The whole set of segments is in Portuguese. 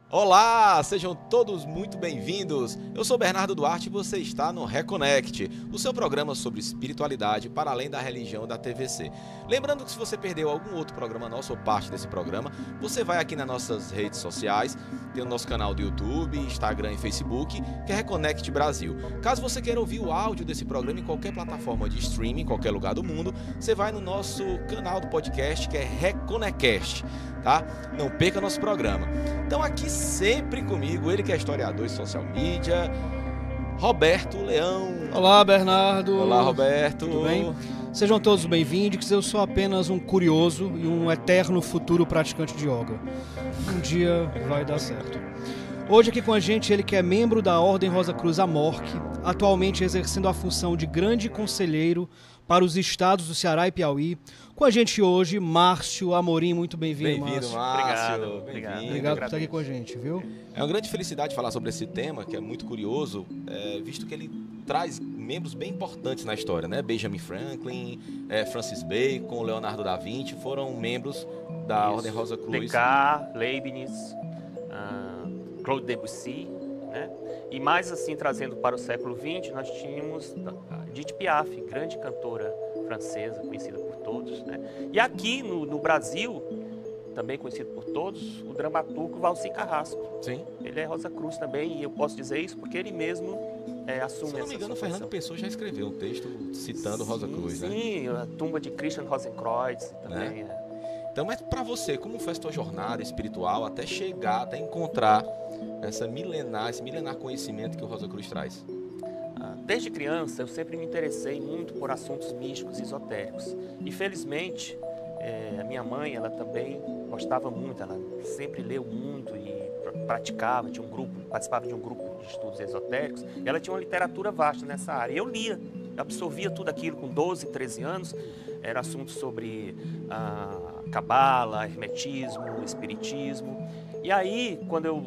Olá, sejam todos muito bem-vindos. Eu sou Bernardo Duarte e você está no Reconnect, o seu programa sobre espiritualidade para além da religião da TVC. Lembrando que se você perdeu algum outro programa nosso ou parte desse programa, você vai aqui nas nossas redes sociais, tem o nosso canal do YouTube, Instagram e Facebook, que é Reconnect Brasil. Caso você queira ouvir o áudio desse programa em qualquer plataforma de streaming, em qualquer lugar do mundo, você vai no nosso canal do podcast, que é Reconnecast, tá? Não perca nosso programa. Então aqui sempre comigo, ele que é historiador e social media, Roberto Leão. Olá, Bernardo. Olá, Roberto. Tudo bem? Sejam todos bem-vindos, eu sou apenas um curioso e um eterno futuro praticante de yoga. Um dia vai dar certo. Hoje aqui com a gente ele que é membro da Ordem Rosa Cruz Amorque, atualmente exercendo a função de grande conselheiro para os estados do Ceará e Piauí. Com a gente hoje, Márcio Amorim, muito bem-vindo, Bem-vindo, Márcio. Márcio. Obrigado por estar aqui com a gente, viu? É uma grande felicidade falar sobre esse tema, que é muito curioso, visto que ele traz membros bem importantes na história, né? Benjamin Franklin, Francis Bacon, Leonardo da Vinci foram membros da Ordem Rosa Cruz. Descartes, Leibniz, Claude Debussy, né? E mais assim, trazendo para o século XX, nós tínhamos Edith Piaf, grande cantora francesa, conhecida por todos, né? E aqui no Brasil, também conhecido por todos, o dramaturgo Valci Carrasco. Sim. Ele é Rosa Cruz também, e eu posso dizer isso porque ele mesmo assume essa. Se não me engano, o Fernando Pessoa já escreveu um texto citando Rosa Cruz, né? Sim, a tumba de Christian Rosenkreuz também. Então, mas para você, como foi a sua jornada espiritual até chegar, até encontrar esse milenar conhecimento que o Rosa Cruz traz? Desde criança, eu sempre me interessei muito por assuntos místicos e esotéricos. E, felizmente, a minha mãe, ela também gostava muito, ela sempre leu muito e praticava, participava de um grupo de estudos esotéricos, e ela tinha uma literatura vasta nessa área. E eu lia, absorvia tudo aquilo com 12, 13 anos, era assunto sobre cabala, hermetismo, espiritismo. E aí, quando eu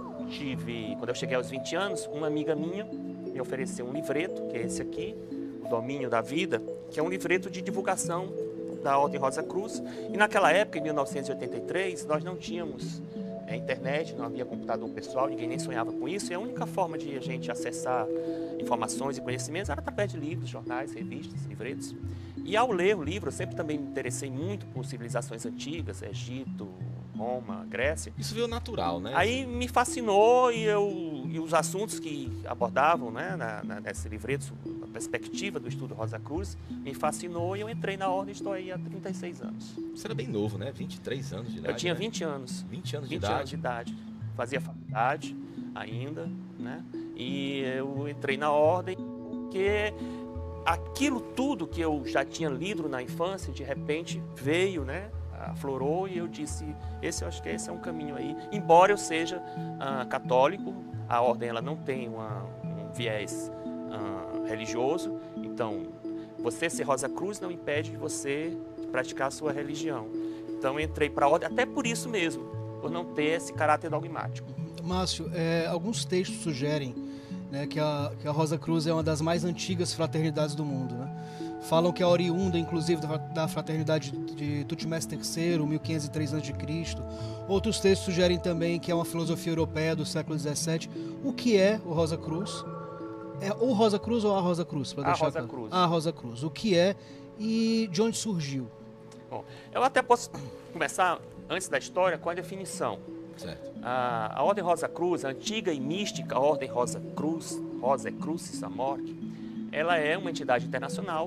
cheguei aos 20 anos, uma amiga minha me ofereceu um livreto, que é esse aqui, O Domínio da Vida, que é um livreto de divulgação da Ordem Rosa Cruz. E naquela época, em 1983, nós não tínhamos internet, não havia computador pessoal, ninguém nem sonhava com isso, e a única forma de a gente acessar informações e conhecimentos era através de livros, jornais, revistas, livretos. E ao ler o livro, eu sempre também me interessei muito por civilizações antigas, Egito, Roma, Grécia. Isso veio natural, né? Aí me fascinou e os assuntos que abordavam, né, nesse livreto, a perspectiva do estudo Rosa Cruz, me fascinou e eu entrei na ordem e estou aí há 36 anos. Você era bem novo, né? 23 anos de idade. Eu tinha né? 20 anos. 20 anos de 20 idade. anos de idade. Fazia faculdade ainda, né? E eu entrei na ordem porque aquilo tudo que eu já tinha lido na infância, de repente veio, né? Aflorou e eu disse, eu acho que esse é um caminho aí. Embora eu seja católico, a ordem ela não tem um viés religioso, então você ser Rosa Cruz não impede de você praticar a sua religião. Então eu entrei para a ordem, até por isso mesmo, por não ter esse caráter dogmático. Márcio, alguns textos sugerem, né, que a Rosa Cruz é uma das mais antigas fraternidades do mundo, né? Falam que é oriunda, inclusive, da fraternidade de Tutmés III, 1503 a.C. Outros textos sugerem também que é uma filosofia europeia do século XVII. O que é o Rosa Cruz? É o Rosa Cruz ou a Rosa Cruz? A Rosa Cruz. A Rosa Cruz. O que é e de onde surgiu? Bom, eu até posso começar, antes da história, com a definição. Certo. A Ordem Rosa Cruz, a antiga e mística Ordem Rosa Cruz, Rosa Crucis Amorque, ela é uma entidade internacional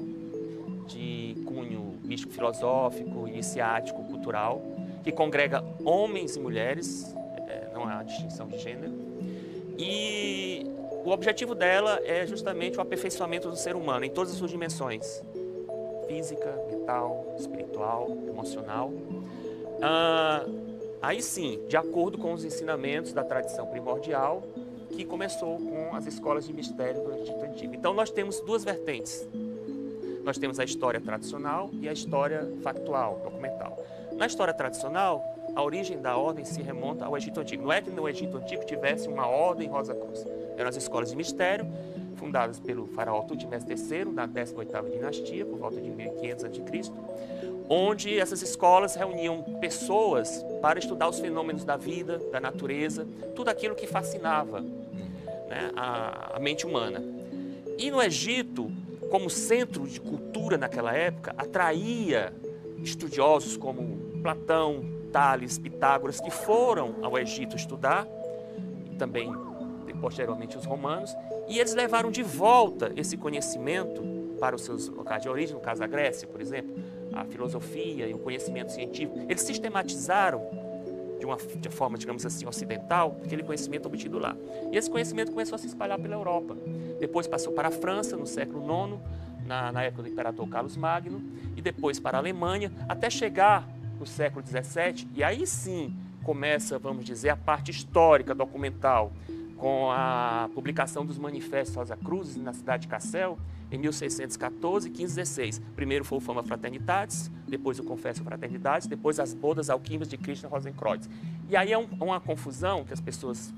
de cunho místico-filosófico, iniciático, cultural, que congrega homens e mulheres, não há distinção de gênero, e o objetivo dela é justamente o aperfeiçoamento do ser humano em todas as suas dimensões, física, mental, espiritual, emocional. Aí sim, de acordo com os ensinamentos da tradição primordial, que começou com as escolas de mistério do Egito Antigo. Então nós temos duas vertentes. Nós temos a história tradicional e a história factual, documental. Na história tradicional, a origem da ordem se remonta ao Egito Antigo. Não é que no Egito Antigo tivesse uma ordem Rosa Cruz. Eram as escolas de mistério, fundadas pelo faraó Tutmés III, na 18ª dinastia, por volta de 1500 a.C. onde essas escolas reuniam pessoas para estudar os fenômenos da vida, da natureza, tudo aquilo que fascinava, né, a mente humana. E no Egito, como centro de cultura naquela época, atraía estudiosos como Platão, Tales, Pitágoras, que foram ao Egito estudar, e também posteriormente os romanos, e eles levaram de volta esse conhecimento para os seus locais de origem, no caso da Grécia, por exemplo, a filosofia e o conhecimento científico. Eles sistematizaram de uma forma, digamos assim, ocidental, aquele conhecimento obtido lá. E esse conhecimento começou a se espalhar pela Europa. Depois passou para a França, no século IX, na época do imperador Carlos Magno, e depois para a Alemanha, até chegar no século XVII, e aí sim começa, vamos dizer, a parte histórica, documental, com a publicação dos manifestos Rosacruzes na cidade de Cassel, em 1614 e 1516. Primeiro foi o Fama Fraternitatis, depois o Confessio Fraternitatis, depois as Bodas Alquímicas de Christian Rosenkreuz. E aí é uma confusão que as pessoas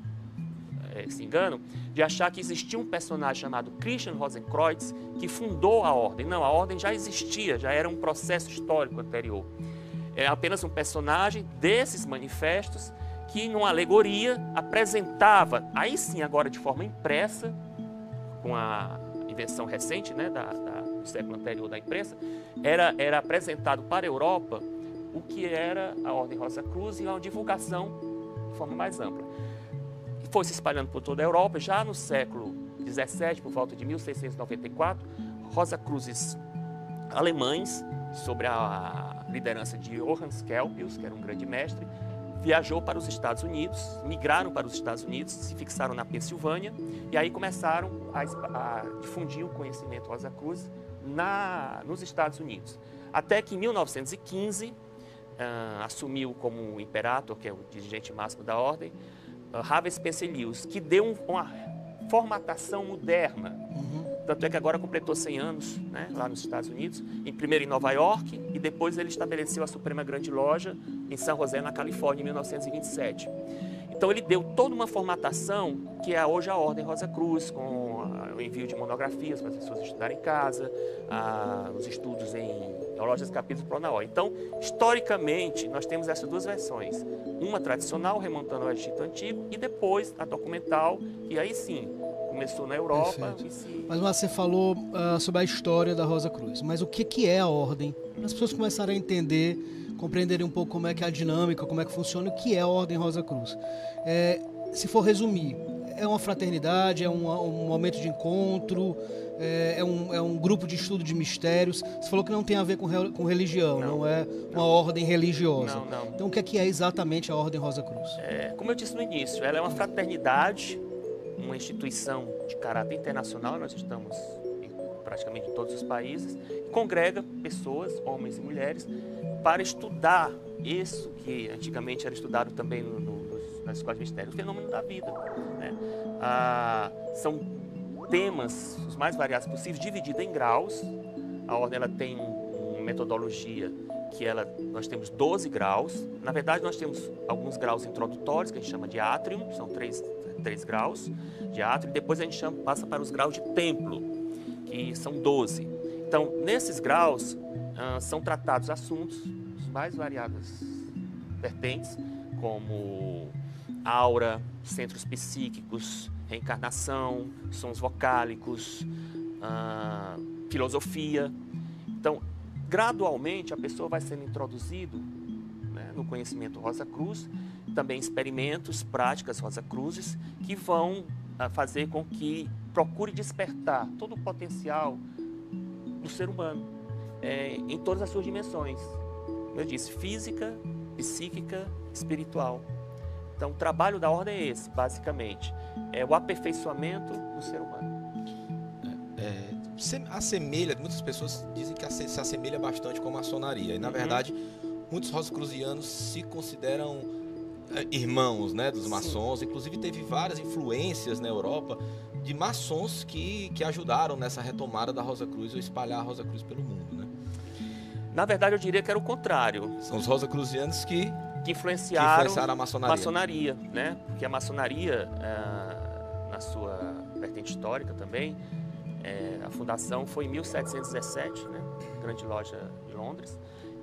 se enganam, de achar que existia um personagem chamado Christian Rosenkreuz que fundou a ordem. Não, a ordem já existia, já era um processo histórico anterior. É apenas um personagem desses manifestos que, numa alegoria, apresentava, aí sim, agora de forma impressa, com a invenção recente, né, do século anterior da imprensa, era apresentado para a Europa o que era a Ordem Rosa Cruz e uma divulgação de forma mais ampla. Foi se espalhando por toda a Europa. Já no século XVII, por volta de 1694, Rosa Cruzes alemães, sob a liderança de Johann Skelpius, que era um grande mestre, viajou para os Estados Unidos, migraram para os Estados Unidos, se fixaram na Pensilvânia, e aí começaram a difundir o conhecimento Rosa Cruz nos Estados Unidos. Até que em 1915, assumiu como imperator, que é o dirigente máximo da ordem, Harvey Spencer Lewis, que deu uma formatação moderna. Tanto é que agora completou 100 anos, né, lá nos Estados Unidos, primeiro em Nova York, e depois ele estabeleceu a Suprema Grande Loja em San José, na Califórnia, em 1927. Então ele deu toda uma formatação que é hoje a Ordem Rosa Cruz, com o envio de monografias para as pessoas estudarem em casa, os estudos em lojas, capítulos e pronaó. Então, historicamente, nós temos essas duas versões. Uma tradicional, remontando ao Egito Antigo, e depois a documental, que aí sim começou na Europa. Mas você falou sobre a história da Rosa Cruz, mas o que é a ordem? Para as pessoas começarem a entender, compreenderem um pouco como é que é a dinâmica, como é que funciona, o que é a Ordem Rosa Cruz. Se for resumir, é uma fraternidade, é um momento de encontro, é um grupo de estudo de mistérios. Você falou que não tem a ver com religião, não é uma ordem religiosa. Não. Então o que é exatamente a Ordem Rosa Cruz? Como eu disse no início, ela é uma fraternidade, uma instituição de caráter internacional. Nós estamos praticamente em todos os países, congrega pessoas, homens e mulheres, para estudar isso que antigamente era estudado também nas escolas de mistério, o fenômeno da vida, né? São temas os mais variados possíveis, divididos em graus. A ordem ela tem uma metodologia que nós temos 12 graus. Na verdade, nós temos alguns graus introdutórios, que a gente chama de átrium, são três graus de átrio, e depois a gente passa para os graus de templo, que são 12. Então, nesses graus, são tratados assuntos dos mais variados vertentes, como aura, centros psíquicos, reencarnação, sons vocálicos, filosofia. Então, gradualmente, a pessoa vai sendo introduzida, né, no conhecimento Rosa Cruz, também experimentos, práticas Rosa Cruzes, que vão fazer com que procure despertar todo o potencial do ser humano, em todas as suas dimensões. Como eu disse, física, psíquica, espiritual. Então, o trabalho da ordem é esse, basicamente. É o aperfeiçoamento do ser humano. Muitas pessoas dizem que se assemelha bastante com a maçonaria. E, na verdade, muitos rosacruzianos se consideram irmãos, né, dos maçons. Inclusive, teve várias influências na Europa de maçons que ajudaram nessa retomada da Rosa Cruz, ou espalhar a Rosa Cruz pelo mundo, né? Na verdade, eu diria que era o contrário. São os rosacruzianos que influenciaram a maçonaria, né? Porque a maçonaria, na sua vertente histórica também, a fundação foi em 1717, né? Grande Loja de Londres,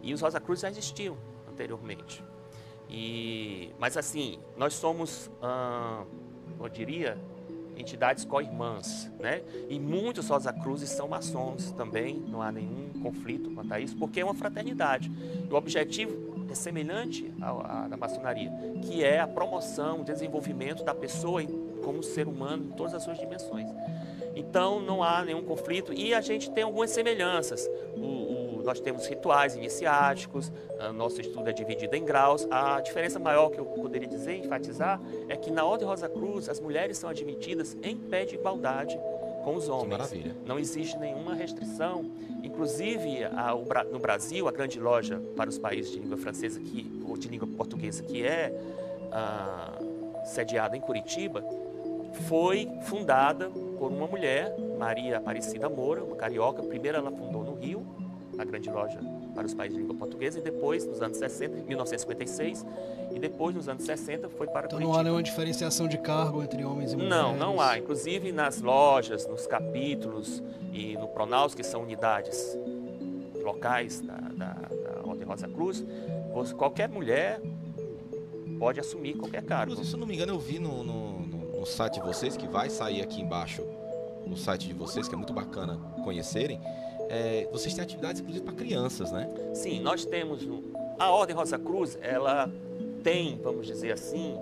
E os Rosa Cruz já existiam anteriormente. Mas assim, nós somos, eu diria, entidades co-irmãs, né? E muitos Rosa Cruzes são maçons também, não há nenhum conflito quanto a isso, porque é uma fraternidade. E o objetivo é semelhante à da maçonaria, que é a promoção, o desenvolvimento da pessoa como ser humano em todas as suas dimensões. Então não há nenhum conflito e a gente tem algumas semelhanças. Nós temos rituais iniciáticos, nosso estudo é dividido em graus. A diferença maior que eu poderia dizer, enfatizar, é que na Ordem Rosa Cruz as mulheres são admitidas em pé de igualdade com os homens. Maravilha. Não existe nenhuma restrição. Inclusive, no Brasil, a grande loja para os países de língua francesa ou de língua portuguesa, que é sediada em Curitiba, foi fundada por uma mulher, Maria Aparecida Moura, uma carioca. Primeiro ela fundou no Rio, a grande loja para os países de língua portuguesa, e depois, nos anos 60, 1956, e depois, nos anos 60, foi para Curitiba. Então não há nenhuma diferenciação de cargo entre homens e mulheres? Não há. Inclusive nas lojas, nos capítulos e no Pronaus, que são unidades locais da Ordem Rosa Cruz, qualquer mulher pode assumir qualquer cargo. Inclusive, se eu não me engano, eu vi no site de vocês, que vai sair aqui embaixo, no site de vocês, que é muito bacana conhecerem, vocês têm atividades, inclusive, para crianças, né? Sim, nós temos... A Ordem Rosa Cruz, ela tem, vamos dizer assim,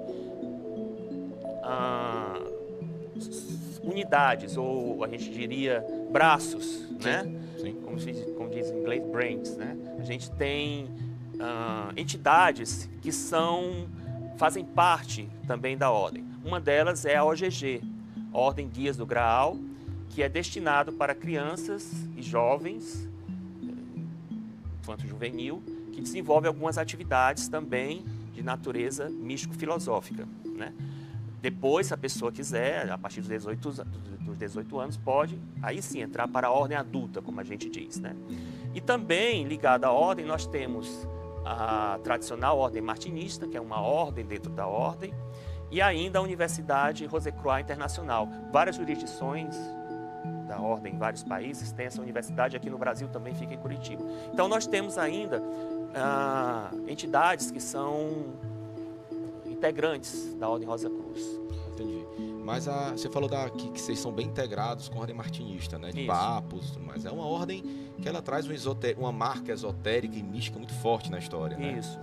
unidades, ou a gente diria braços, sim, né? Sim. Como diz em inglês, branches, né? A gente tem entidades que fazem parte também da Ordem. Uma delas é a OGG, Ordem Guias do Graal, que é destinado para crianças e jovens, infanto-juvenil, que desenvolve algumas atividades também de natureza místico-filosófica, né? Depois, se a pessoa quiser, a partir dos 18 anos, pode, aí sim, entrar para a ordem adulta, como a gente diz, né? E também, ligada à ordem, nós temos a tradicional ordem martinista, que é uma ordem dentro da ordem, e ainda a Universidade Rosecroix Internacional. Várias jurisdições da ordem em vários países têm essa universidade, aqui no Brasil também fica em Curitiba. Então nós temos ainda entidades que são integrantes da Ordem Rosa Cruz. Entendi. Mas você falou que vocês são bem integrados com a ordem martinista, né? De Isso. papos e tudo mais. É uma ordem que ela traz uma marca esotérica e mística muito forte na história, né? Isso.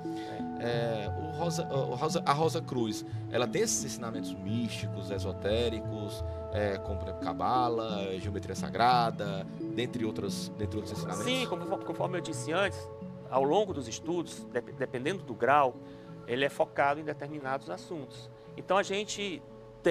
A Rosa Cruz, ela tem esses ensinamentos místicos, esotéricos, como por exemplo cabala, geometria sagrada, dentre outros ensinamentos? Sim, conforme eu disse antes, ao longo dos estudos, dependendo do grau, ele é focado em determinados assuntos. Então a gente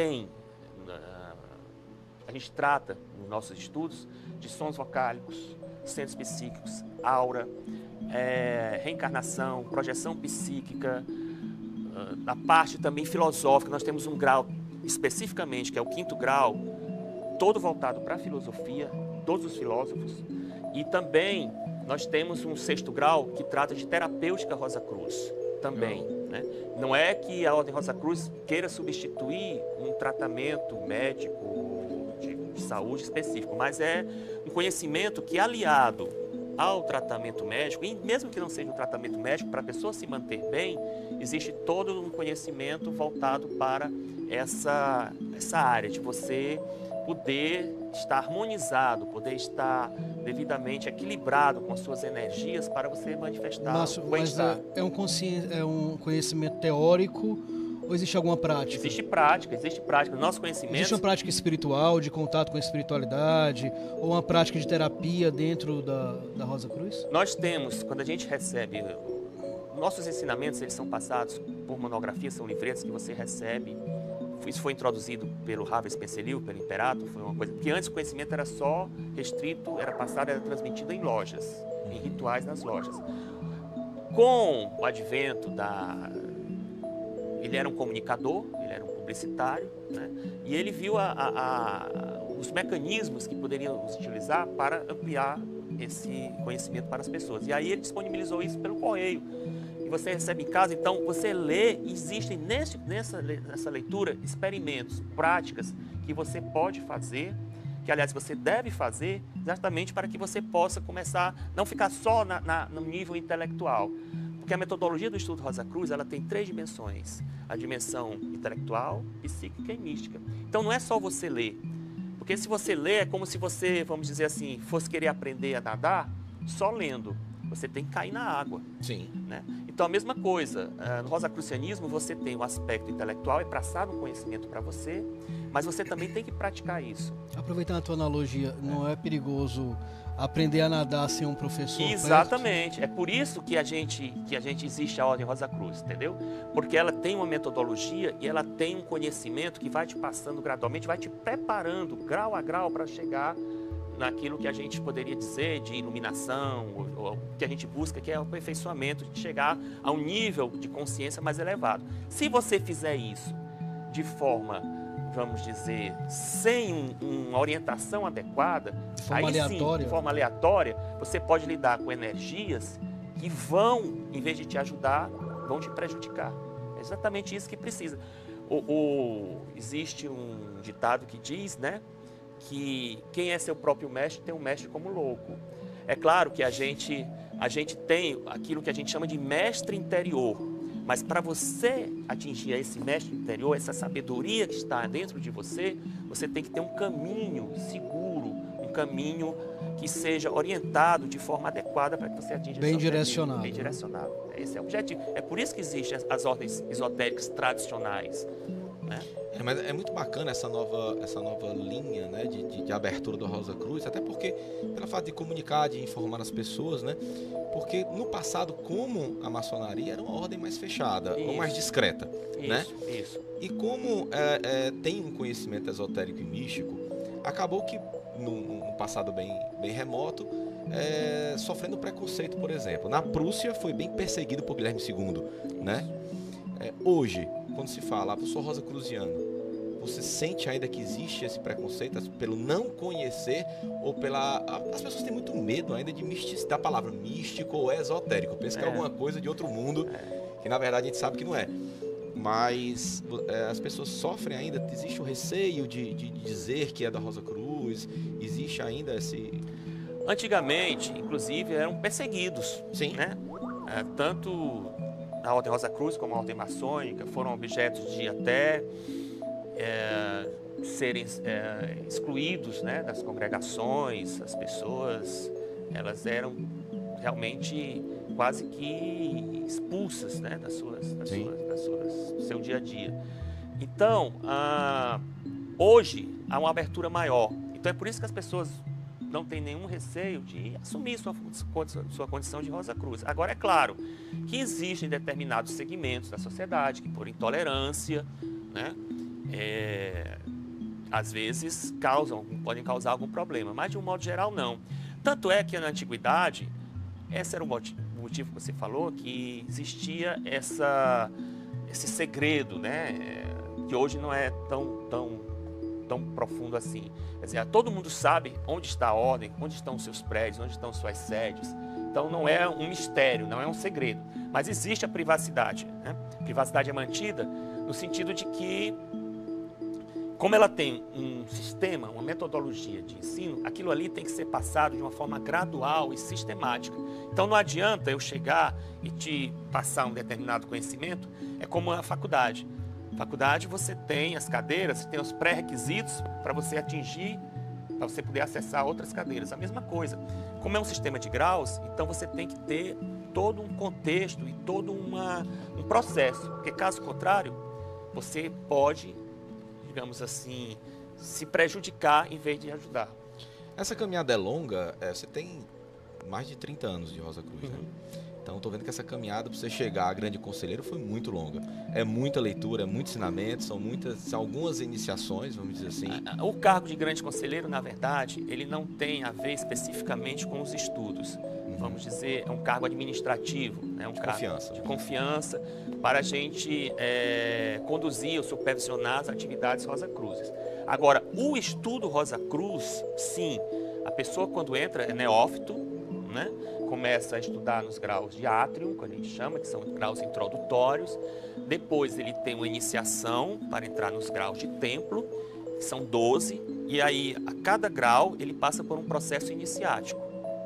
trata nos nossos estudos de sons vocálicos, centros psíquicos, aura, reencarnação, projeção psíquica, a parte também filosófica. Nós temos um grau especificamente, que é o 5º grau, todo voltado para a filosofia, todos os filósofos. E também nós temos um 6º grau que trata de terapêutica Rosa Cruz também, né? Não é que a Ordem Rosa Cruz queira substituir um tratamento médico de saúde específico, mas é um conhecimento que, aliado ao tratamento médico, e mesmo que não seja um tratamento médico, para a pessoa se manter bem, existe todo um conhecimento voltado para essa área de você poder estar harmonizado, poder estar devidamente equilibrado com as suas energias para você manifestar o bem-estar. Mas é um conhecimento teórico ou existe alguma prática? Existe prática. Nosso conhecimento... Existe uma prática espiritual, de contato com a espiritualidade, ou uma prática de terapia dentro da Rosa Cruz? Nós temos, quando a gente recebe... Nossos ensinamentos, eles são passados por monografias, são livretos que você recebe. Isso foi introduzido pelo Ravel Spencelil, pelo Imperator, foi uma coisa... Porque antes o conhecimento era só restrito, era transmitido em lojas, em rituais nas lojas. Com o advento Ele era um comunicador, ele era um publicitário, né? E ele viu os mecanismos que poderiam utilizar para ampliar esse conhecimento para as pessoas. E aí ele disponibilizou isso pelo correio. E você recebe em casa, então você lê, existem nessa leitura experimentos, práticas que você pode fazer, que aliás você deve fazer, exatamente para que você possa começar, não ficar só no nível intelectual. Porque a metodologia do estudo Rosa Cruz, ela tem 3 dimensões: a dimensão intelectual, psíquica e mística. Então não é só você ler, porque se você lê é como se você, vamos dizer assim, fosse querer aprender a nadar só lendo. Você tem que cair na água. Sim. Né? Então, a mesma coisa, no rosacrucianismo você tem o aspecto intelectual, é passado um conhecimento para você, mas você também tem que praticar isso. Aproveitando a tua analogia, não é perigoso aprender a nadar sem um professor? Exatamente. Perto? É por isso que a gente existe a Ordem Rosa Cruz, entendeu? Porque ela tem uma metodologia e ela tem um conhecimento que vai te passando gradualmente, vai te preparando grau a grau para chegar naquilo que a gente poderia dizer de iluminação, ou que a gente busca, que é o aperfeiçoamento, de chegar a um nível de consciência mais elevado. Se você fizer isso de forma, vamos dizer, sem uma orientação adequada, de forma aleatória. De forma aleatória, você pode lidar com energias que vão, em vez de te ajudar, vão te prejudicar. É exatamente isso que precisa. Existe um ditado que diz, né, que quem é seu próprio mestre tem um mestre como louco. É claro que a gente tem aquilo que a gente chama de mestre interior, mas para você atingir esse mestre interior, essa sabedoria que está dentro de você, você tem que ter um caminho seguro, um caminho que seja orientado de forma adequada para que você atinja bem esse objetivo. direcionado. Bem direcionado. Esse é o objetivo. É por isso que existem as ordens esotéricas tradicionais. Né? Mas é muito bacana essa nova linha, né, de abertura do Rosa Cruz, até porque, pelo fato de comunicar, de informar as pessoas, né, porque no passado, como a maçonaria era uma ordem mais fechada, ou mais discreta, né? Isso. E como tem um conhecimento esotérico e místico, acabou que, num passado bem remoto, sofrendo preconceito, por exemplo. Na Prússia foi bem perseguido por Guilherme II, né? Hoje, quando se fala, eu sou rosacruziano, você sente ainda que existe esse preconceito pelo não conhecer ou as pessoas têm muito medo ainda da palavra místico ou esotérico. Pensa que é alguma coisa de outro mundo, que na verdade a gente sabe que não é. Mas as pessoas sofrem ainda, existe o receio de dizer que é da Rosa Cruz, existe ainda esse... Antigamente, inclusive, eram perseguidos. Sim. Né? Tanto a Ordem Rosa Cruz como a Ordem Maçônica foram objetos de até serem excluídos, né, das congregações. As pessoas, elas eram realmente quase que expulsas, né, do seu dia a dia. Então, hoje há uma abertura maior. Então é por isso que as pessoas não têm nenhum receio de assumir sua condição de Rosa Cruz. Agora, é claro que existem determinados segmentos da sociedade que, por intolerância, né, às vezes podem causar algum problema, mas de um modo geral não. Tanto é que na antiguidade, esse era o motivo que você falou, que existia esse segredo, né, que hoje não é tão profundo assim. Quer dizer, todo mundo sabe onde está a ordem, onde estão os seus prédios, onde estão suas sedes. Então não é um mistério, não é um segredo, mas existe a privacidade, né? A privacidade é mantida no sentido de que, como ela tem um sistema, uma metodologia de ensino, aquilo ali tem que ser passado de uma forma gradual e sistemática. Então não adianta eu chegar e te passar um determinado conhecimento, é como a faculdade. Na faculdade você tem as cadeiras, você tem os pré-requisitos para você atingir, para você poder acessar outras cadeiras. A mesma coisa. Como é um sistema de graus, então você tem que ter todo um contexto e todo um processo, porque caso contrário, você pode, digamos assim, se prejudicar em vez de ajudar. Essa caminhada é longa, você tem mais de 30 anos de Rosa Cruz, né? Então, estou vendo que essa caminhada para você chegar a grande conselheiro foi muito longa. É muita leitura, é muito ensinamento, são algumas iniciações, vamos dizer assim. O cargo de grande conselheiro, na verdade, ele não tem a ver especificamente com os estudos. Vamos dizer, é um cargo administrativo, né? Um cargo de confiança para a gente conduzir ou supervisionar as atividades Rosa Cruzes. Agora, o estudo Rosa Cruz, sim, a pessoa quando entra é neófito, né? Começa a estudar nos graus de átrio, que a gente chama, que são graus introdutórios. Depois ele tem uma iniciação para entrar nos graus de templo, que são 12. E aí, a cada grau, ele passa por um processo iniciático.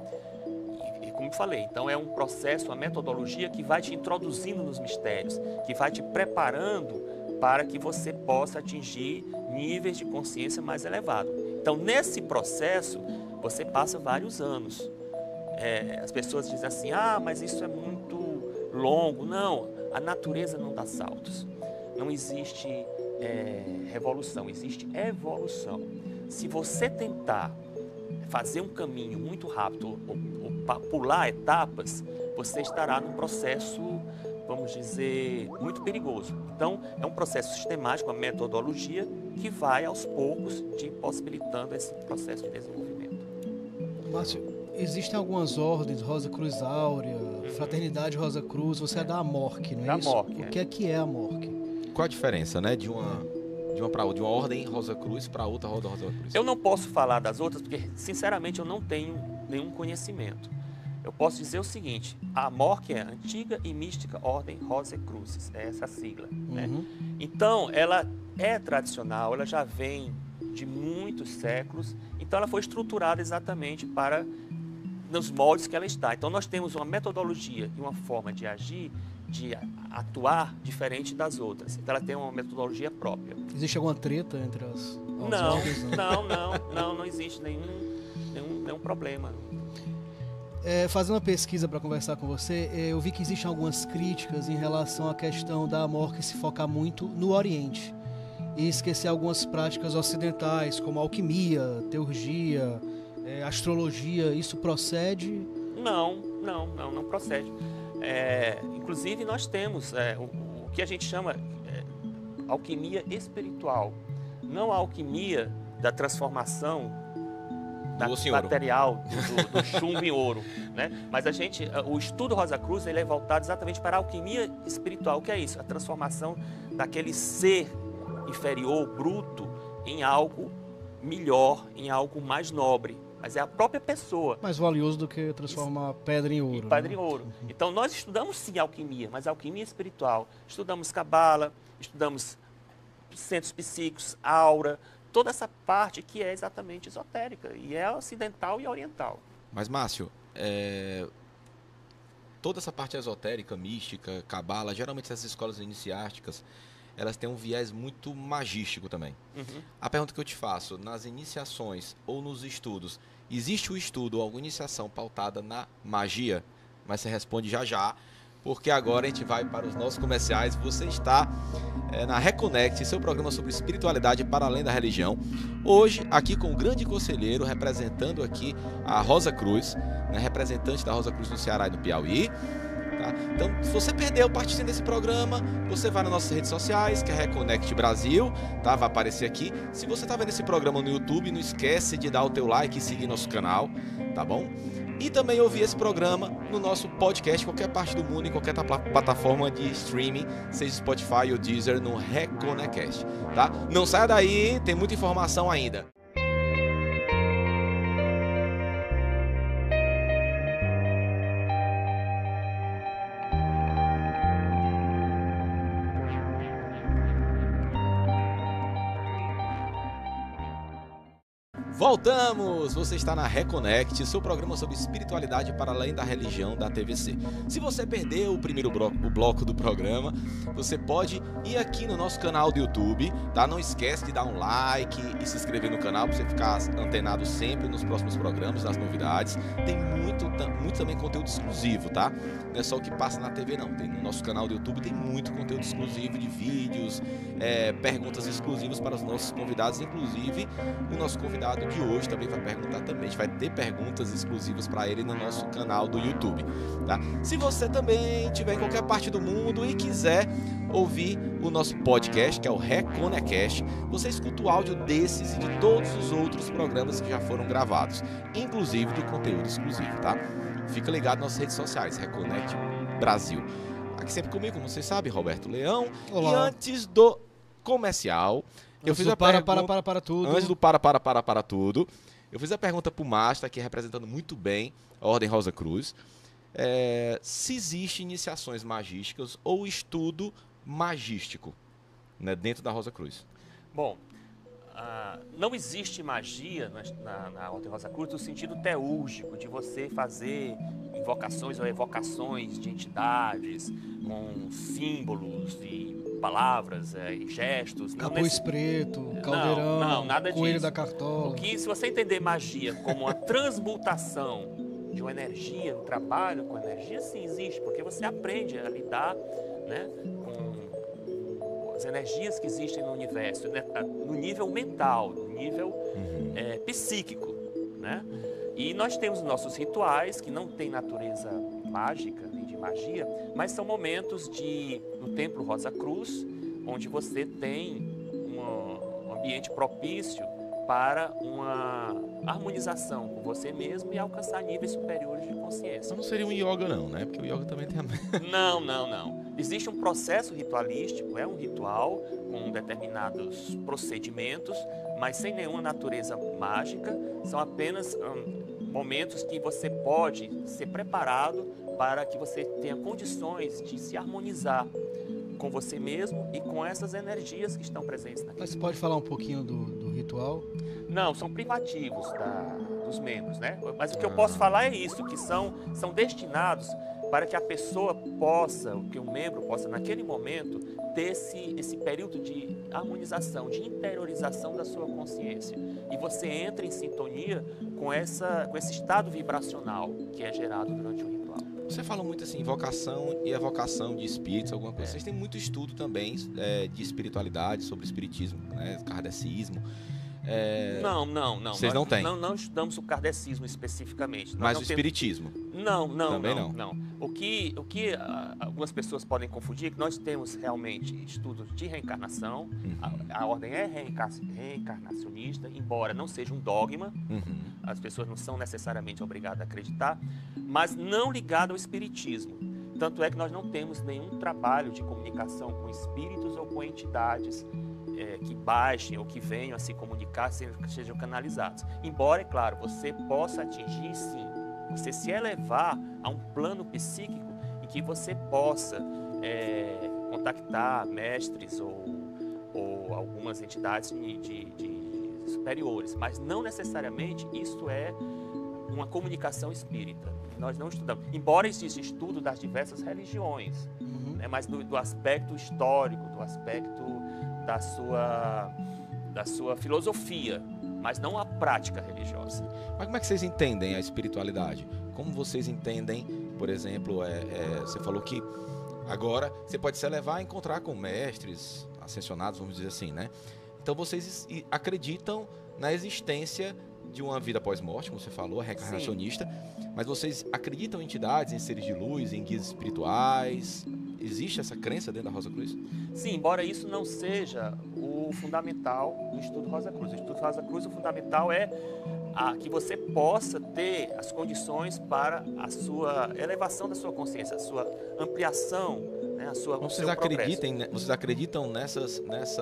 E como eu falei, então é um processo, uma metodologia que vai te introduzindo nos mistérios, que vai te preparando para que você possa atingir níveis de consciência mais elevados. Então, nesse processo, você passa vários anos. As pessoas dizem assim, mas isso é muito longo. Não, a natureza não dá saltos. Não existe revolução, existe evolução. Se você tentar fazer um caminho muito rápido ou pular etapas, você estará num processo, vamos dizer, muito perigoso. Então, é um processo sistemático, uma metodologia que vai aos poucos te possibilitando esse processo de desenvolvimento. Márcio, existem algumas ordens, Rosa Cruz Áurea, Fraternidade Rosa Cruz, você é da AMORC, não é isso? AMORC, O que é a AMORC? Qual a diferença, né, de uma ordem Rosa Cruz para outra Rosa Cruz? Eu não posso falar das outras porque, sinceramente, eu não tenho nenhum conhecimento. Eu posso dizer o seguinte, a AMORC é a Antiga e Mística Ordem Rosa Cruzes, é essa a sigla, né? Então, ela é tradicional, ela já vem de muitos séculos, então ela foi estruturada exatamente para nos moldes que ela está. Então, nós temos uma metodologia e uma forma de agir, de atuar diferente das outras. Então, ela tem uma metodologia própria. Existe alguma treta entre as ordens? Não existe nenhum problema. Fazendo uma pesquisa para conversar com você, eu vi que existem algumas críticas em relação à questão da AMORC se focar muito no Oriente e esquecer algumas práticas ocidentais, como alquimia, teurgia, astrologia. Isso procede? Não procede. Inclusive, nós temos o que a gente chama alquimia espiritual, não a alquimia da transformação material do chumbo em ouro, né? Mas o estudo Rosa Cruz, ele é voltado exatamente para a alquimia espiritual. O que é isso? A transformação daquele ser inferior, bruto, em algo melhor, em algo mais nobre. Mas é a própria pessoa. Mais valioso do que transformar pedra em ouro. Pedra em ouro. Então, nós estudamos sim alquimia, mas alquimia espiritual. Estudamos cabala, estudamos centros psíquicos, aura, toda essa parte que é exatamente esotérica, e é ocidental e oriental. Mas, Márcio, toda essa parte esotérica, mística, cabala, geralmente essas escolas iniciáticas, elas têm um viés muito magístico também. A pergunta que eu te faço, nas iniciações ou nos estudos, existe o estudo ou alguma iniciação pautada na magia? Mas você responde já, porque agora a gente vai para os nossos comerciais. Você está na Reconnect, seu programa sobre espiritualidade para além da religião. Hoje, aqui com o grande conselheiro, representando aqui a Rosa Cruz, né, representante da Rosa Cruz no Ceará e no Piauí. Tá? Então, se você perdeu parte desse programa, você vai nas nossas redes sociais, que é Reconnect Brasil, tá? Vai aparecer aqui. Se você está vendo esse programa no YouTube, não esquece de dar o teu like e seguir nosso canal, tá bom? E também ouvir esse programa no nosso podcast, em qualquer parte do mundo, em qualquer plataforma de streaming, seja Spotify ou Deezer, no Reconnect, tá? Não saia daí, tem muita informação ainda. Voltamos! Você está na Reconnect, seu programa sobre espiritualidade para além da religião da TVC. Se você perdeu o primeiro bloco do programa, você pode ir aqui no nosso canal do YouTube, tá? Não esquece de dar um like e se inscrever no canal para você ficar antenado sempre nos próximos programas, nas novidades. Tem muito também conteúdo exclusivo, tá? Não é só o que passa na TV, não. Tem no nosso canal do YouTube tem muito conteúdo exclusivo de vídeos, perguntas exclusivas para os nossos convidados, inclusive o nosso convidado de hoje também vai perguntar também. A gente vai ter perguntas exclusivas para ele no nosso canal do YouTube, tá? Se você também estiver em qualquer parte do mundo e quiser ouvir o nosso podcast, que é o Reconnect, você escuta o áudio desses e de todos os outros programas que já foram gravados, inclusive do conteúdo exclusivo, tá? Fica ligado nas nossas redes sociais, Reconnect Brasil. Aqui sempre comigo, como vocês sabem, Roberto Leão. Olá. E antes do comercial, eu fiz a pergunta... para tudo. Antes do para tudo, eu fiz a pergunta para o Márcio, aqui representando muito bem a Ordem Rosa Cruz, se existem iniciações magísticas ou estudo magístico, né, dentro da Rosa Cruz. Bom, não existe magia na Ordem Rosa Cruz no sentido teúrgico, de você fazer invocações ou evocações de entidades com símbolos e palavras e gestos. Capuz preto, caldeirão, não, nada coelho disso. da cartola. Porque se você entender magia como uma transmutação de uma energia, um trabalho com energia, sim, existe, porque você aprende a lidar, né, com as energias que existem no universo, né, no nível mental, no nível psíquico, né? E nós temos nossos rituais que não têm natureza mágica, nem de magia, mas são momentos no Templo Rosa Cruz, onde você tem um ambiente propício para uma harmonização com você mesmo e alcançar níveis superiores de consciência. Não seria um yoga não, né? Porque o yoga também tem a... Não. Existe um processo ritualístico, é um ritual com determinados procedimentos, mas sem nenhuma natureza mágica. São apenas momentos que você pode ser preparado para que você tenha condições de se harmonizar com você mesmo e com essas energias que estão presentes naquele. Mas você pode falar um pouquinho do ritual? Não, são privativos dos membros, né? Mas o que eu posso falar é isso, que são destinados para que a pessoa possa, que o membro possa, naquele momento, ter esse período de harmonização, de interiorização da sua consciência. E você entra em sintonia com esse estado vibracional que é gerado durante o ritual. Você fala muito assim, invocação e evocação de espíritos, alguma coisa. Vocês têm muito estudo também de espiritualidade, sobre espiritismo, né, kardecismo. Não. Vocês não têm? Não estudamos o kardecismo especificamente. Mas o espiritismo? Também não. O que algumas pessoas podem confundir é que nós temos realmente estudos de reencarnação. A ordem é reencarnacionista, embora não seja um dogma. As pessoas não são necessariamente obrigadas a acreditar, mas não ligado ao espiritismo. Tanto é que nós não temos nenhum trabalho de comunicação com espíritos ou com entidades que baixem ou que venham a se comunicar, sejam canalizados. Embora, é claro, você possa atingir, sim, você se elevar a um plano psíquico em que você possa contactar mestres ou algumas entidades de superiores, mas não necessariamente isso é uma comunicação espírita. Nós não estudamos, embora exista estudo das diversas religiões, né, mas do aspecto histórico, do aspecto da sua filosofia, mas não a prática religiosa. Mas como é que vocês entendem a espiritualidade? Como vocês entendem, por exemplo, você falou que agora você pode se levar a encontrar com mestres ascensionados, vamos dizer assim, né? Então vocês acreditam na existência de uma vida pós-morte, como você falou, reencarnacionista, mas vocês acreditam em entidades, em seres de luz, em guias espirituais? Existe essa crença dentro da Rosa Cruz? Sim, embora isso não seja o fundamental do Estudo Rosa Cruz. O Estudo Rosa Cruz, o fundamental é que você possa ter as condições para a sua elevação da sua consciência, a sua ampliação, né, o seu progresso. Vocês acreditam nessas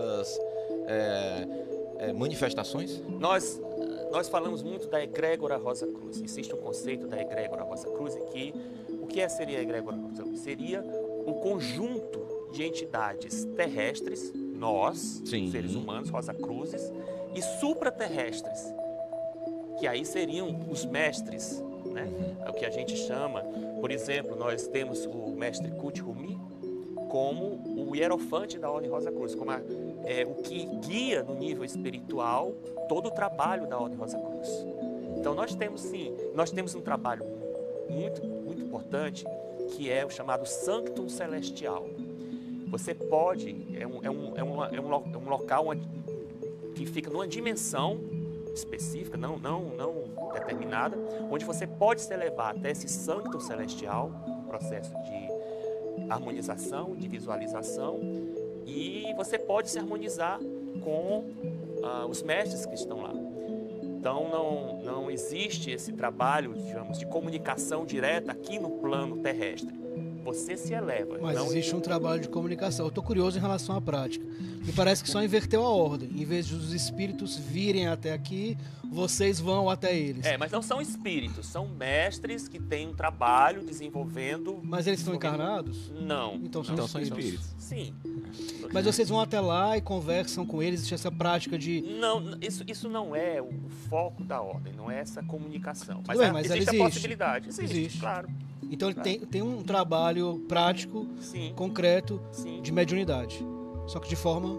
manifestações? Nós falamos muito da egrégora Rosa Cruz. Existe um conceito da egrégora Rosa Cruz em que seria a egrégora Rosa Cruz? Seria um conjunto de entidades terrestres, nós, sim, seres humanos, Rosa Cruzes, e supraterrestres, que aí seriam os mestres, né? É o que a gente chama, por exemplo, nós temos o mestre Kut Rumi como o hierofante da Ordem Rosa Cruz, como o que guia no nível espiritual todo o trabalho da Ordem Rosa Cruz. Então nós temos um trabalho muito, muito importante, que é o chamado Sanctum Celestial. Você pode, é um local que fica numa dimensão específica, não determinada, onde você pode se elevar até esse Sanctum Celestial, um processo de harmonização, de visualização, e você pode se harmonizar com os mestres que estão lá. Então não existe esse trabalho, digamos, de comunicação direta aqui no plano terrestre. você se eleva. Mas não existe um trabalho de comunicação. Eu estou curioso em relação à prática. Me parece que só inverteu a ordem. Em vez de os espíritos virem até aqui, vocês vão até eles. Mas não são espíritos, são mestres que têm um trabalho desenvolvendo... Mas eles estão encarnados? Não. Então são São espíritos. Sim. Mas vocês vão até lá e conversam com eles, existe essa prática de... Não, isso não é o foco da ordem, não é essa comunicação. Mas, Bem, mas ela existe a existe. possibilidade. Existe, claro. Então ele tem um trabalho prático, Sim. concreto, Sim. de mediunidade. Só que de forma...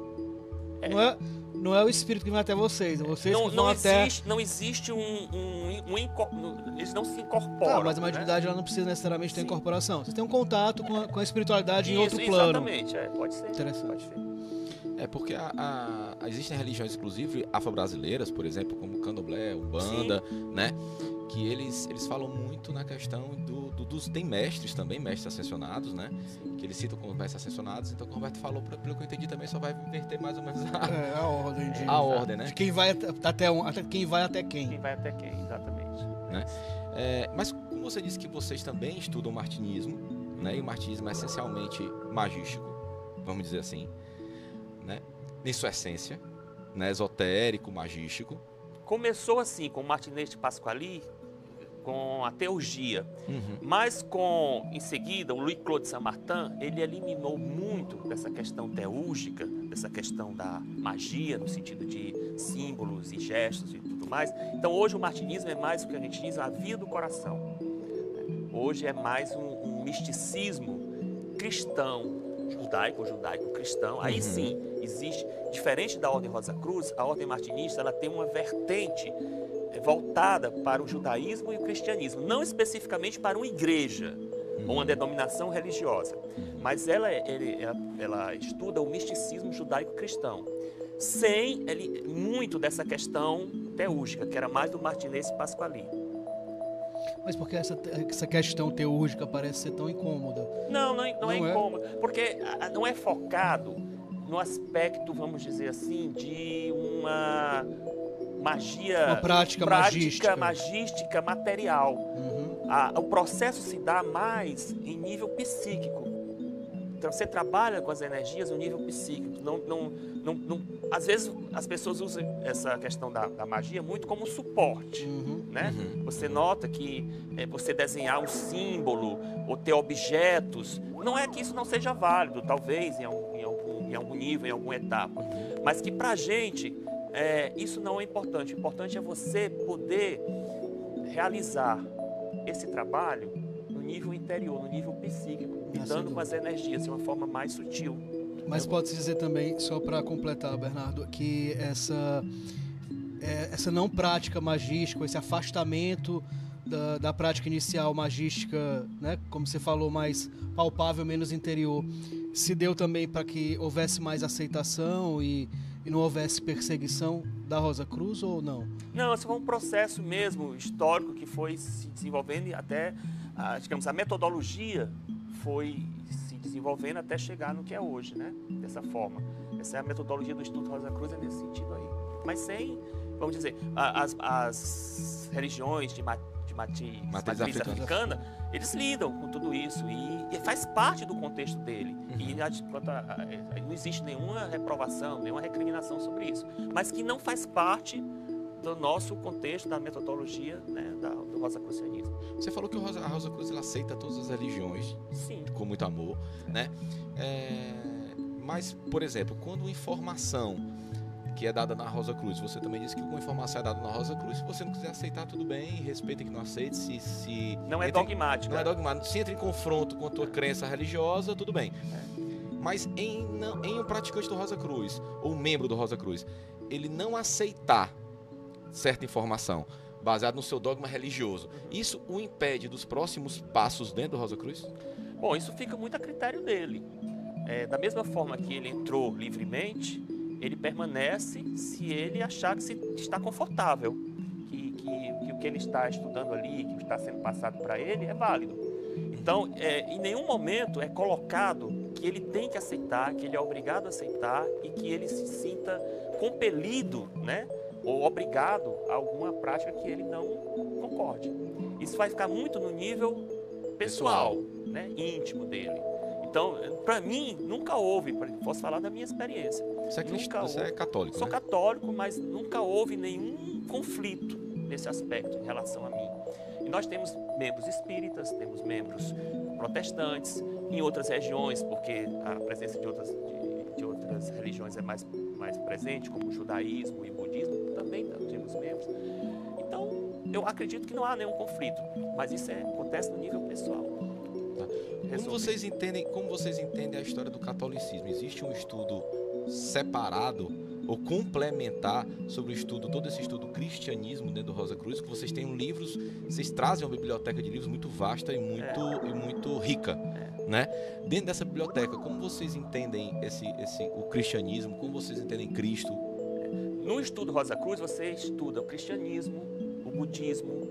Não é o espírito que vem até vocês, é vocês que vão até... Não existe eles não se incorporam. Tá, mas a mediunidade ela não precisa necessariamente ter incorporação. Você tem um contato com a espiritualidade em outro plano. Exatamente, pode ser. Interessante. Pode ser. Porque existem religiões, inclusive afro-brasileiras, por exemplo, como Candomblé, Umbanda, né? Que eles falam muito na questão dos... Tem mestres também, mestres ascensionados, né? Que eles citam como mestres ascensionados. Então, como o Roberto falou, pelo que eu entendi, também só vai inverter mais ou menos a ordem. A ordem, né? De quem vai até quem vai até quem. Quem vai até quem, exatamente. Né? Mas como você disse que vocês também estudam martinismo, né? E o martinismo é essencialmente magístico, vamos dizer assim, né? Em sua essência, né? Esotérico, magístico. Começou assim, com Martinez de Pasquali, com a teurgia, mas em seguida, o Louis-Claude Saint-Martin, ele eliminou muito dessa questão teúrgica, dessa questão da magia, no sentido de símbolos e gestos e tudo mais. Então, hoje o martinismo é mais o que a gente diz, a via do coração. Hoje é mais um misticismo cristão, judaico-cristão. Aí sim, existe, diferente da Ordem Rosa Cruz, a Ordem Martinista, ela tem uma vertente voltada para o judaísmo e o cristianismo, não especificamente para uma igreja ou uma denominação religiosa, mas ela estuda o misticismo judaico-cristão, sem muito dessa questão teúrgica, que era mais do Martinez e Pasquali. Mas por que essa questão teúrgica parece ser tão incômoda? Não é incômoda, porque não é focado no aspecto, vamos dizer assim, de uma magia... Uma prática magística material. O processo se dá mais em nível psíquico. Então, você trabalha com as energias no nível psíquico. Às vezes, as pessoas usam essa questão da magia muito como suporte. Né? Você nota que você desenhar um símbolo ou ter objetos, não é que isso não seja válido, talvez em algum nível, em alguma etapa. Mas que pra gente, isso não é importante. O importante é você poder realizar esse trabalho no nível interior, no nível psíquico, lidando com as energias de uma forma mais sutil. Mas pode-se dizer também, só para completar, Bernardo, que essa não prática magística, esse afastamento da prática inicial magística, né, como você falou, mais palpável, menos interior, se deu também para que houvesse mais aceitação e não houvesse perseguição da Rosa Cruz ou não? Não, esse foi um processo mesmo histórico que foi se desenvolvendo e até, digamos, a metodologia foi se desenvolvendo até chegar no que é hoje, né? Dessa forma. Essa é a metodologia do Instituto Rosa Cruz, é nesse sentido aí. Mas sem, vamos dizer, as religiões de matriz africana, eles lidam com tudo isso e faz parte do contexto dele. E não existe nenhuma reprovação, nenhuma recriminação sobre isso. Mas que não faz parte do nosso contexto, da metodologia, né, do rosacrucianismo. Você falou que a Rosa Cruz ela aceita todas as religiões. Sim. Com muito amor, né? Mas, por exemplo, quando informação que é dada na Rosa Cruz, você também disse que uma informação é dada na Rosa Cruz, se você não quiser aceitar, tudo bem, respeita que não aceite, não é dogmático. Não é dogmático. Se entra em confronto com a tua crença religiosa, tudo bem. Mas em um praticante do Rosa Cruz, ou um membro do Rosa Cruz, ele não aceitar certa informação baseada no seu dogma religioso, isso o impede dos próximos passos dentro do Rosa Cruz? Bom, isso fica muito a critério dele. Da mesma forma que ele entrou livremente, ele permanece se ele achar que está confortável, que o que ele está estudando ali, que está sendo passado para ele, é válido. Então, em nenhum momento é colocado que ele tem que aceitar, que ele é obrigado a aceitar e que ele se sinta compelido, né, ou obrigado a alguma prática que ele não concorde. Isso vai ficar muito no nível pessoal, né? Íntimo dele. Então, para mim, nunca houve, posso falar da minha experiência. Você é católico, Sou né? católico, mas nunca houve nenhum conflito nesse aspecto em relação a mim. E nós temos membros espíritas, temos membros protestantes, em outras regiões, porque a presença de outras religiões é mais presente, como o judaísmo e o budismo, também temos membros. Então, eu acredito que não há nenhum conflito, mas isso acontece no nível pessoal. Como vocês entendem a história do catolicismo? Existe um estudo separado ou complementar sobre o estudo, todo esse estudo do cristianismo dentro do Rosa Cruz, que vocês têm livros, vocês trazem uma biblioteca de livros muito vasta e muito rica, né? Dentro dessa biblioteca, como vocês entendem o cristianismo, como vocês entendem Cristo? No estudo Rosa Cruz, você estuda o cristianismo, o budismo,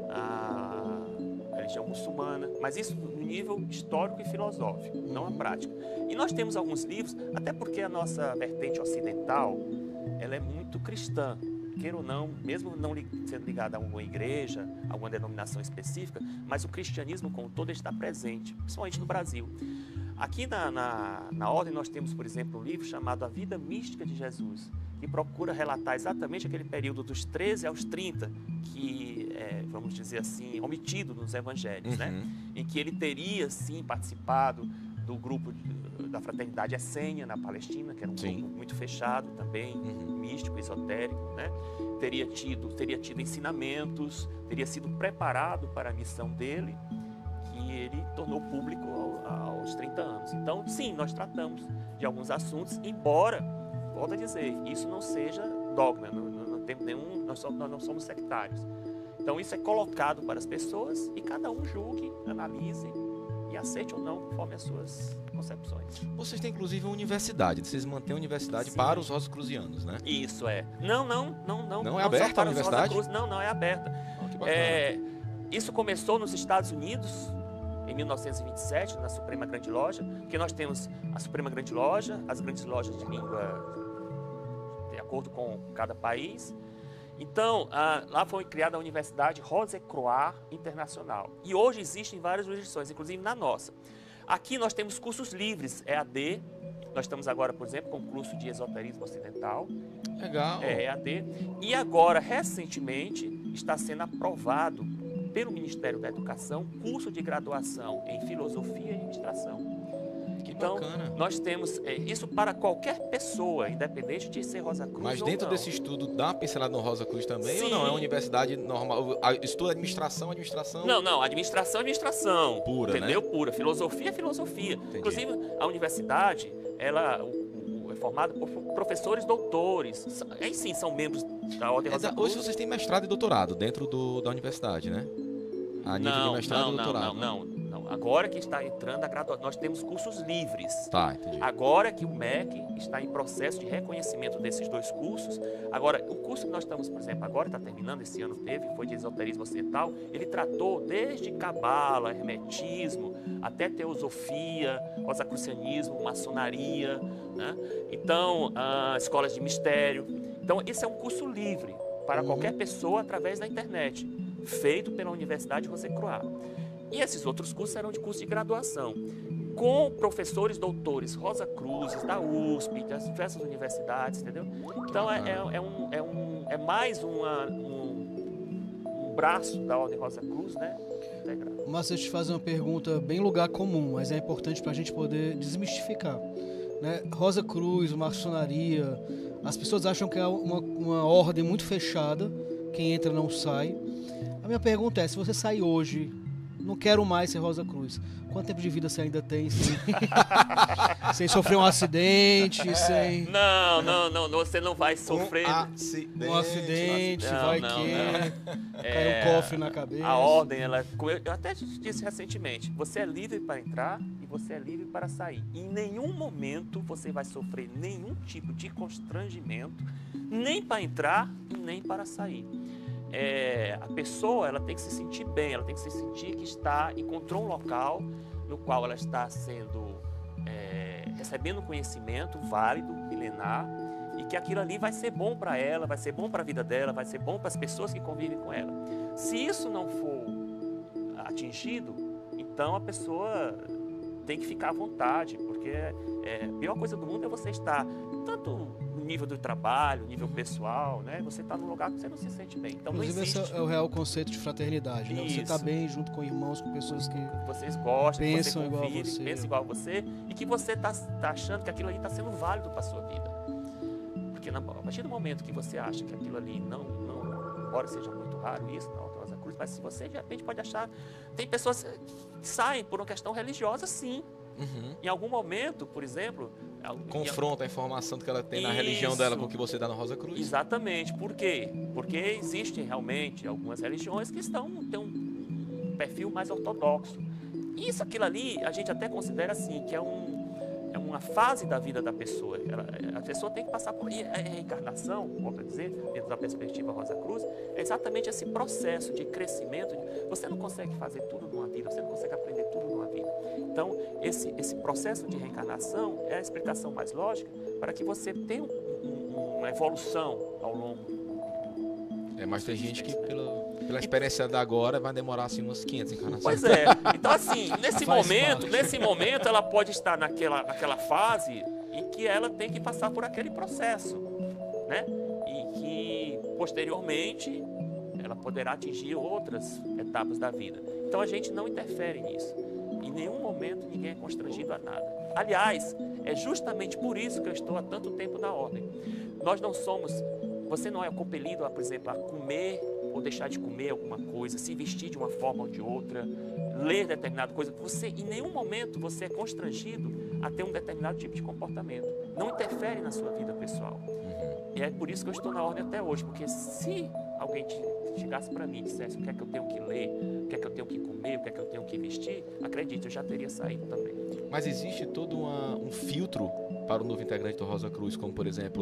a religião muçulmana, mas isso no nível histórico e filosófico, não a prática. E nós temos alguns livros, até porque a nossa vertente ocidental, ela é muito cristã, queira ou não, mesmo não sendo ligada a alguma igreja, a alguma denominação específica, mas o cristianismo como um todo está presente, principalmente no Brasil. Aqui na ordem nós temos, por exemplo, um livro chamado A Vida Mística de Jesus, que procura relatar exatamente aquele período dos 13 aos 30, que é, vamos dizer assim, omitido nos evangelhos, né? Em que ele teria, sim, participado do grupo da Fraternidade Essênia, na Palestina, que era um grupo muito fechado também, místico, esotérico, né? Teria tido ensinamentos, teria sido preparado para a missão dele, que ele tornou público aos 30 anos. Então, sim, nós tratamos de alguns assuntos, embora, volto a dizer, isso não seja dogma, não temos nenhum, nós não somos sectários. Então, isso é colocado para as pessoas e cada um julgue, analise e aceite ou não, conforme as suas concepções. Vocês têm, inclusive, uma universidade, vocês mantêm a universidade para os Rosacruzianos, né? Isso é. Não é aberta a universidade? Não é aberta. Oh, que bacana. Isso começou nos Estados Unidos, em 1927, na Suprema Grande Loja, que nós temos a Suprema Grande Loja, as grandes lojas de língua, de acordo com cada país. Então, lá foi criada a Universidade Rosa Croix Internacional. E hoje existem várias jurisdições, inclusive na nossa. Aqui nós temos cursos livres, EAD. Nós estamos agora, por exemplo, com o curso de esoterismo ocidental. Legal. EAD. E agora, recentemente, está sendo aprovado pelo Ministério da Educação, curso de graduação em Filosofia e Administração. Que então, bacana. Nós temos isso para qualquer pessoa, independente de ser Rosa Cruz Mas ou dentro não. desse estudo, dá uma pincelada no Rosa Cruz também? Sim. Ou não? É uma universidade normal? Estuda administração? Não. Administração. Pura, entendeu? né? Pura. Filosofia. Entendi. Inclusive, a universidade, ela é formada por professores doutores. Aí sim, são membros da Ordem Rosa Cruz. Hoje vocês têm mestrado e doutorado dentro da universidade, né? A nível de mestrado e doutorado. Não. Agora que está entrando a graduação, nós temos cursos livres. Tá, entendi. Agora que o MEC está em processo de reconhecimento desses dois cursos. Agora, o curso que nós estamos, por exemplo, agora está terminando, esse ano foi de esoterismo ocidental, ele tratou desde cabala, hermetismo, até teosofia, rosacrucianismo, maçonaria, né? Então, escolas de mistério. Então, esse é um curso livre para qualquer pessoa através da internet, feito pela Universidade Rosa Croix. E esses outros cursos serão de curso de graduação, com professores doutores Rosa Cruzes, da USP, das diversas universidades, entendeu? Então é mais um braço da Ordem Rosa Cruz, né? Integrado. Márcio, deixa eu te fazer uma pergunta bem lugar comum, mas é importante para a gente poder desmistificar. Né? Rosa Cruz, maçonaria, as pessoas acham que é uma ordem muito fechada, quem entra não sai. A minha pergunta é, se você sair hoje, não quero mais ser Rosa Cruz, quanto tempo de vida você ainda tem sem sofrer um acidente, sem... Não, você não vai sofrer um acidente, cai um cofre na cabeça. A ordem, eu até te disse recentemente, você é livre para entrar e você é livre para sair. Em nenhum momento você vai sofrer nenhum tipo de constrangimento, nem para entrar e nem para sair. A pessoa ela tem que se sentir bem, ela tem que se sentir que encontrou um local no qual ela está recebendo conhecimento válido, milenar, e que aquilo ali vai ser bom para ela, vai ser bom para a vida dela, vai ser bom para as pessoas que convivem com ela. Se isso não for atingido, Então a pessoa tem que ficar à vontade, porque a pior coisa do mundo é você estar tanto no nível do trabalho, nível pessoal, né? Você está num lugar que você não se sente bem. Então Inclusive, não existe. esse é o real conceito de fraternidade, né? Você está Isso. bem junto com irmãos, com pessoas que Vocês gostam, que você pensam igual a convive, você. pensam igual a você, e que você tá achando que aquilo ali está sendo válido para sua vida. Porque a partir do momento que você acha que aquilo ali não embora seja muito raro isso na Alta Rosa Cruz, mas se você de repente pode achar, tem pessoas que saem por uma questão religiosa, sim. Uhum. Em algum momento, por exemplo, Confronta a informação que ela tem na Isso. religião dela com o que você dá na Rosa Cruz. Exatamente. Por quê? Porque existem realmente algumas religiões que têm um perfil mais ortodoxo. Isso, aquilo ali, a gente até considera assim, que é uma fase da vida da pessoa. A pessoa tem que passar por... E a reencarnação, volto a dizer, dentro da perspectiva Rosa Cruz, é exatamente esse processo de crescimento. Você não consegue fazer tudo numa vida, você não consegue aprender tudo numa vida. Então, esse processo de reencarnação é a explicação mais lógica para que você tenha uma evolução ao longo. Mas tem gente que pela experiência da agora vai demorar assim umas 500 encarnações. Pois é. Então, assim, nesse Faz momento, ela pode estar naquela fase em que ela tem que passar por aquele processo, né? E que, posteriormente, ela poderá atingir outras etapas da vida. Então, a gente não interfere nisso. Em nenhum momento, ninguém é constrangido a nada. Aliás, é justamente por isso que eu estou há tanto tempo na ordem. Nós não somos... Você não é compelido, por exemplo, a comer ou deixar de comer alguma coisa, se vestir de uma forma ou de outra, ler determinada coisa. Em nenhum momento você é constrangido a ter um determinado tipo de comportamento. Não interfere na sua vida pessoal. E é por isso que eu estou na ordem até hoje, porque se alguém chegasse para mim e dissesse o que é que eu tenho que ler, o que é que eu tenho que comer, o que é que eu tenho que vestir, acredite, eu já teria saído também. Mas existe todo um filtro para o novo integrante do Rosa Cruz, como por exemplo,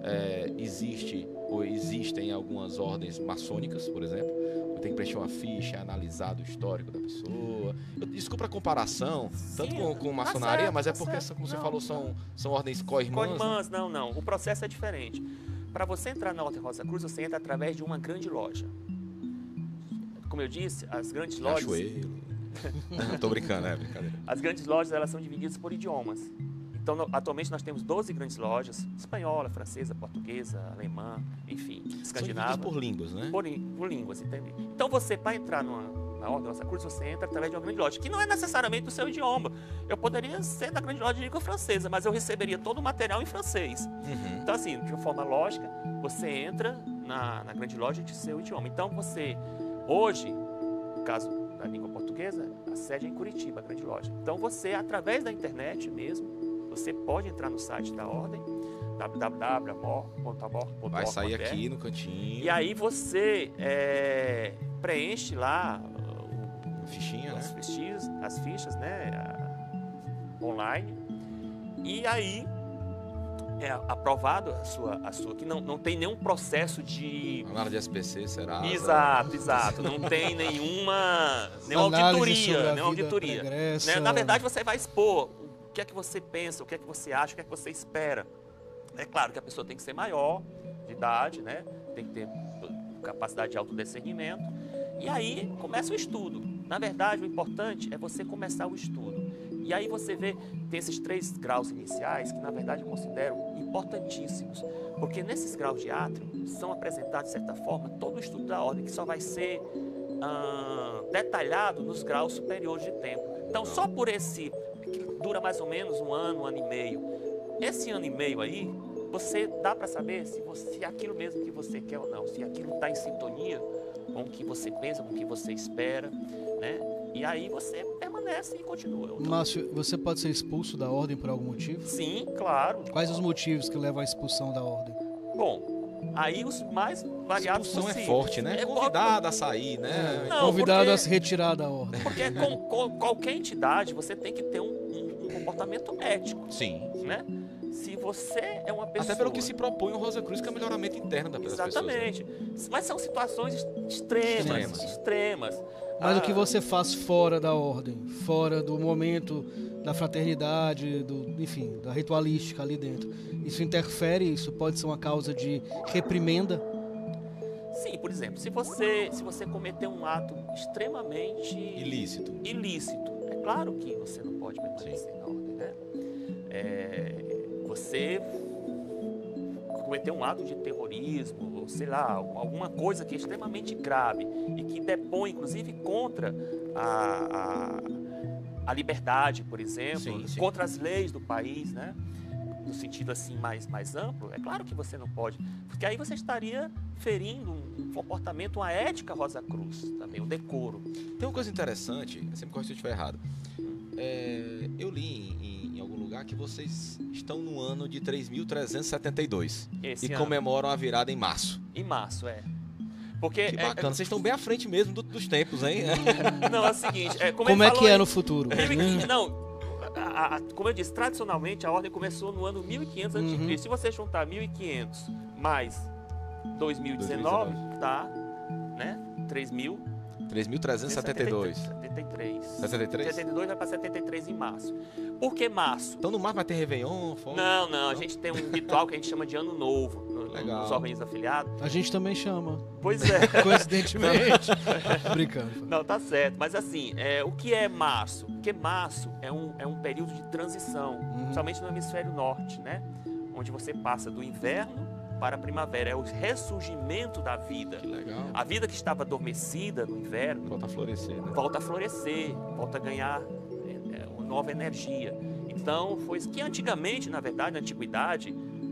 existem algumas ordens maçônicas, por exemplo. Eu tenho que preencher uma ficha, analisar o histórico da pessoa. Desculpa a comparação, tanto com maçonaria, certo, mas é tá porque, certo. como você Não, falou, são ordens co-irmãs. Co-irmãs, não. O processo é diferente. Para você entrar na Ordem Rosa Cruz, você entra através de uma grande loja. Como eu disse, as grandes lojas... Cachoeiro. Não, tô brincando, é brincadeira. As grandes lojas, elas são divididas por idiomas. Então, atualmente nós temos 12 grandes lojas, espanhola, francesa, portuguesa, alemã, enfim, escandinava. São divididas por línguas, né? Por línguas, entende? Então, você, para entrar na Ordem Rosa Cruz, você entra através de uma grande loja, que não é necessariamente o seu idioma. Eu poderia ser da grande loja de língua francesa, mas eu receberia todo o material em francês. Uhum. Então, assim, de uma forma lógica, você entra na grande loja de seu idioma. Então, você, hoje, no caso da língua portuguesa, a sede é em Curitiba, a grande loja. Então, você, através da internet mesmo, você pode entrar no site da ordem, www.amor.amor.org.br. Vai sair aqui no cantinho. E aí você preenche lá Fichinha, as né? fichas, né, online. E aí é aprovado a sua que não tem nenhum processo de... Nada de SPC, será? Exato. Não tem nenhuma auditoria. Né? Na verdade, você vai expor o que é que você pensa, o que é que você acha, o que é que você espera. É claro que a pessoa tem que ser maior de idade, né? Tem que ter capacidade de autodiscernimento. E aí começa o estudo. Na verdade, o importante é você começar o estudo. E aí você vê, tem esses 3 graus iniciais que, na verdade, eu considero importantíssimos. Porque nesses graus de átrio são apresentados, de certa forma, todo o estudo da ordem, que só vai ser detalhado nos graus superiores de tempo. Então, só por esse, que dura mais ou menos um ano e meio, esse ano e meio aí, você dá para saber se é aquilo mesmo que você quer ou não, se aquilo está em sintonia com o que você pensa, com o que você espera, né? E aí você permanece e continua. Márcio, você pode ser expulso da ordem por algum motivo? Sim, claro. Quais os motivos que levam à expulsão da ordem? Bom, aí os mais variados Expulsão possíveis. é forte, né? Convidado a sair, né? Não, Convidado a se retirar da ordem. Porque com qualquer entidade você tem que ter um comportamento ético, Sim. né? Se você é uma pessoa... Até pelo que se propõe o Rosa Cruz, que é o melhoramento interno das pessoas. Exatamente. Mas são situações extremas. Mas o que você faz fora da ordem, fora do momento da fraternidade, enfim, da ritualística ali dentro, isso interfere? Isso pode ser uma causa de reprimenda? Sim, por exemplo, se você cometer um ato extremamente Ilícito. Claro que você não pode permanecer na ordem, né? Você cometer um ato de terrorismo, ou sei lá, alguma coisa que é extremamente grave e que depõe, inclusive, contra a liberdade, por exemplo, contra as leis do país, né? No sentido assim mais amplo, é claro que você não pode, porque aí você estaria ferindo um comportamento, uma ética Rosa Cruz, também, um decoro. Tem uma coisa interessante, você me corrija se eu estiver errado. Eu li em algum lugar que vocês estão no ano de 3.372 e comemoram a virada em março. Em março, Porque que bacana, vocês estão bem à frente mesmo dos tempos, hein? Não, é o seguinte... Como é que é no futuro? Como eu disse, tradicionalmente a ordem começou no ano 1500 a.C. Se você juntar 1500 mais 2019, dá, né? 3.372. 72 vai para 73 em março. Por que março? Então no março vai ter Réveillon? Não, a gente tem um ritual que a gente chama de Ano Novo nos organismos afiliados. A gente também chama. Pois é. Coincidentemente. Brincando. Não, tá certo. Mas assim, o que é março? Porque março é um período de transição, principalmente no hemisfério norte, né? Onde você passa do inverno para a primavera, é o ressurgimento da vida. Que legal. A vida que estava adormecida no inverno volta a florescer, né? Volta a florescer, volta a ganhar nova energia. Então, foi isso que antigamente, na verdade, na antiguidade,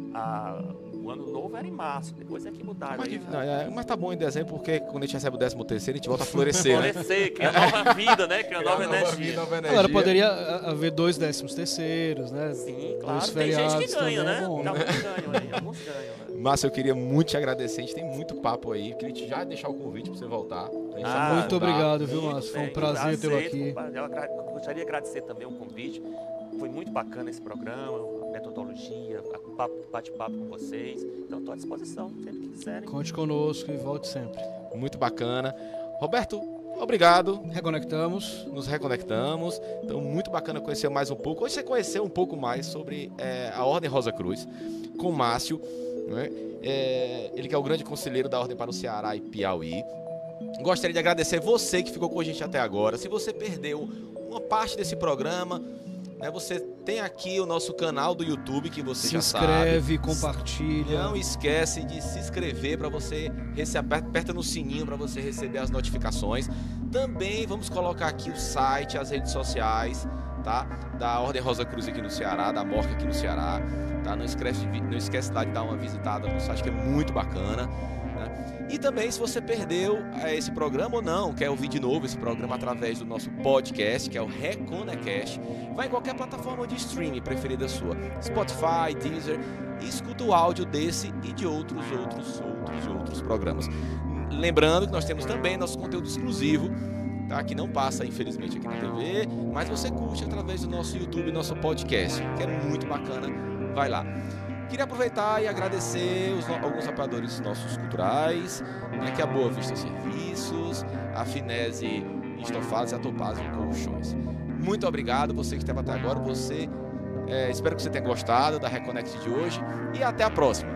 o ano novo era em março, depois é que mudaram. Mas tá bom em dezembro, porque quando a gente recebe o 13º, a gente volta a florescer. Florescer, cria nova vida, né? Cria nova energia. Agora, poderia haver 2 13º, né? Sim, claro. Tem gente que ganha, né? Alguns ganham, né? Márcio, eu queria muito te agradecer. A gente tem muito papo aí. Eu queria já deixar o convite para você voltar. Muito obrigado, viu, Márcio? Foi um prazer tê-lo aqui. Eu gostaria de agradecer também o convite. Foi muito bacana esse programa, a metodologia, o bate-papo com vocês. Então, estou à disposição, sempre que quiserem. Conte conosco e volte sempre. Muito bacana. Roberto, obrigado. Nos reconectamos. Então, muito bacana conhecer mais um pouco. Hoje você conheceu um pouco mais sobre a Ordem Rosa Cruz, com o Márcio, né? Ele que é o grande conselheiro da Ordem para o Ceará e Piauí. Gostaria de agradecer você que ficou com a gente até agora. Se você perdeu uma parte desse programa, né, você tem aqui o nosso canal do YouTube que você já sabe. Se inscreve, compartilha. Não esquece de se inscrever para você aperta no sininho para você receber as notificações. Também vamos colocar aqui o site, as redes sociais, tá? Da Ordem Rosa Cruz aqui no Ceará, da MORC aqui no Ceará, tá? Não esquece lá de dar uma visitada no site, que é muito bacana, né? E também, se você perdeu esse programa ou não, quer ouvir de novo esse programa através do nosso podcast, que é o Reconecast, vai em qualquer plataforma de streaming preferida sua, Spotify, Deezer, e escuta o áudio desse e de outros programas. Lembrando que nós temos também nosso conteúdo exclusivo, tá? Que não passa, infelizmente, aqui na TV, mas você curte através do nosso YouTube, nosso podcast, que é muito bacana. Vai lá. Queria aproveitar e agradecer alguns apoiadores nossos culturais, né, que é a Boa Vista Serviços, a Finese Estofados e a Topazio Colchões. Muito obrigado, você que esteve até agora. Espero que você tenha gostado da Reconnect de hoje e até a próxima.